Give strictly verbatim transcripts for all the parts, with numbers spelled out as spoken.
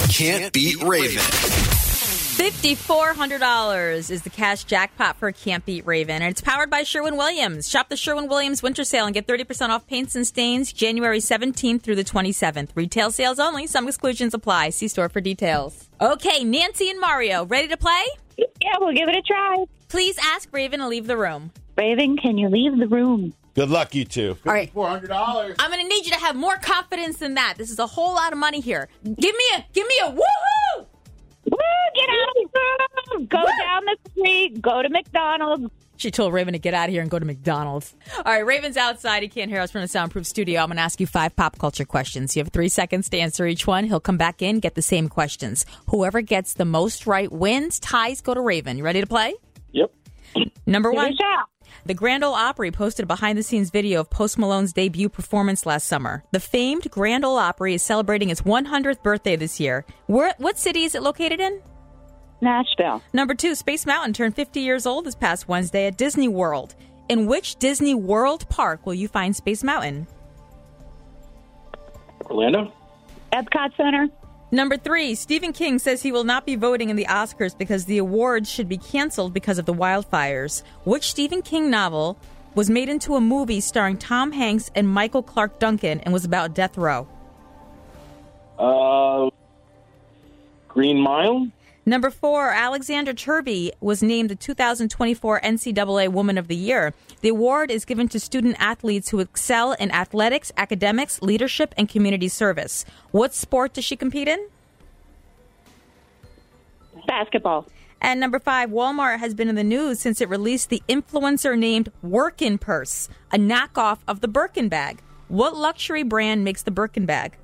Can't Beat Raven. five thousand four hundred dollars is the cash jackpot for Can't Beat Raven, and it's powered by Sherwin-Williams. Shop the Sherwin-Williams winter sale and get thirty percent off paints and stains January seventeenth through the twenty-seventh. Retail sales only. Some exclusions apply. See store for details. Okay, Nancy and Mario, ready to play? Yeah, we'll give it a try. Please ask Raven to leave the room. Raven, can you leave the room? Good luck, you two. All right. four hundred dollars. I'm going to need you to have more confidence than that. This is a whole lot of money here. Give me a, give me a woohoo! Woo, get out of the room. Go Woo. down the street. Go to McDonald's. She told Raven to get out of here and go to McDonald's. All right, Raven's outside. He can't hear us from the soundproof studio. I'm going to ask you five pop culture questions. You have three seconds to answer each one. He'll come back in, get the same questions. Whoever gets the most right wins. Ties go to Raven. You ready to play? Yep. Number Give one. it a shot. The Grand Ole Opry posted a behind-the-scenes video of Post Malone's debut performance last summer. The famed Grand Ole Opry is celebrating its one hundredth birthday this year. Where, what city is it located in? Nashville. Number two, Space Mountain turned fifty years old this past Wednesday at Disney World. In which Disney World park will you find Space Mountain? Orlando? Epcot Center. Number three, Stephen King says he will not be voting in the Oscars because the awards should be canceled because of the wildfires. Which Stephen King novel was made into a movie starring Tom Hanks and Michael Clark Duncan and was about death row? Uh, Green Mile? Number four, Alexandra Turvey was named the two thousand twenty-four N C double A Woman of the Year. The award is given to student athletes who excel in athletics, academics, leadership, and community service. What sport does she compete in? Basketball. And number five, Walmart has been in the news since it released the influencer named Workin' Purse, a knockoff of the Birkin bag. What luxury brand makes the Birkin bag?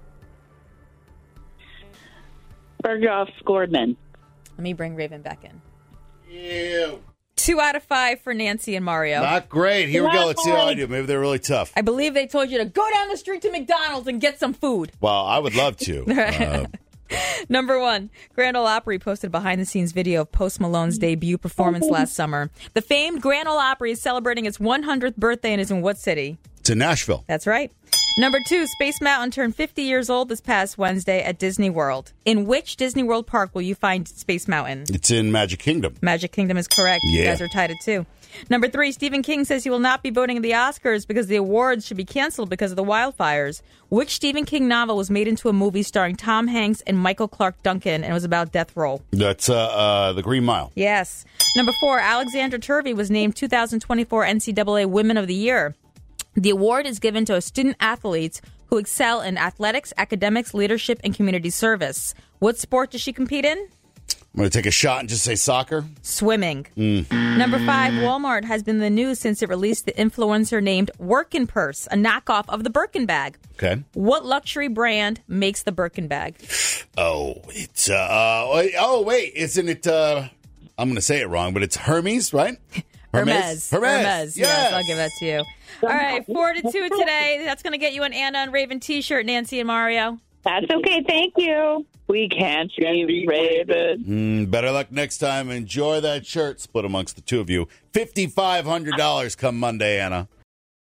Bergdorf Goodman. Let me bring Raven back in. Ew. Two out of five for Nancy and Mario. Not great. Here we go. Let's see how I do. Maybe they're really tough. I believe they told you to go down the street to McDonald's and get some food. Well, I would love to. Uh, Number one, Grand Ole Opry posted a behind-the-scenes video of Post Malone's debut performance last summer. The famed Grand Ole Opry is celebrating its one hundredth birthday and is in what city? it's in Nashville. That's right. Number two, Space Mountain turned fifty years old this past Wednesday at Disney World. In which Disney World park will you find Space Mountain? It's in Magic Kingdom. Magic Kingdom is correct. Yeah. You guys are tied at two. Number three, Stephen King says he will not be voting in the Oscars because the awards should be canceled because of the wildfires. Which Stephen King novel was made into a movie starring Tom Hanks and Michael Clark Duncan and was about death row? That's uh, uh, the Green Mile. Yes. Number four, Alexandra Turvey was named two thousand twenty-four N C double A Women of the Year. The award is given to student athletes who excel in athletics, academics, leadership, and community service. What sport does she compete in? I'm going to take a shot and just say soccer. Swimming. Mm. Number five, Walmart has been in the news since it released the influencer named Workin' Purse, a knockoff of the Birkin bag. Okay. What luxury brand makes the Birkin bag? Oh, it's, uh, uh oh, wait, isn't it, uh, I'm going to say it wrong, but it's Hermes, right? Hermes. Hermes. Hermes. Yes. Yes. I'll give that to you. All right, four to two today. That's going to get you an Anna and Raven t-shirt, Nancy and Mario. That's okay. Thank you. We can't be Raven. Mm, better luck next time. Enjoy that shirt split amongst the two of you. five thousand five hundred dollars come Monday, Anna.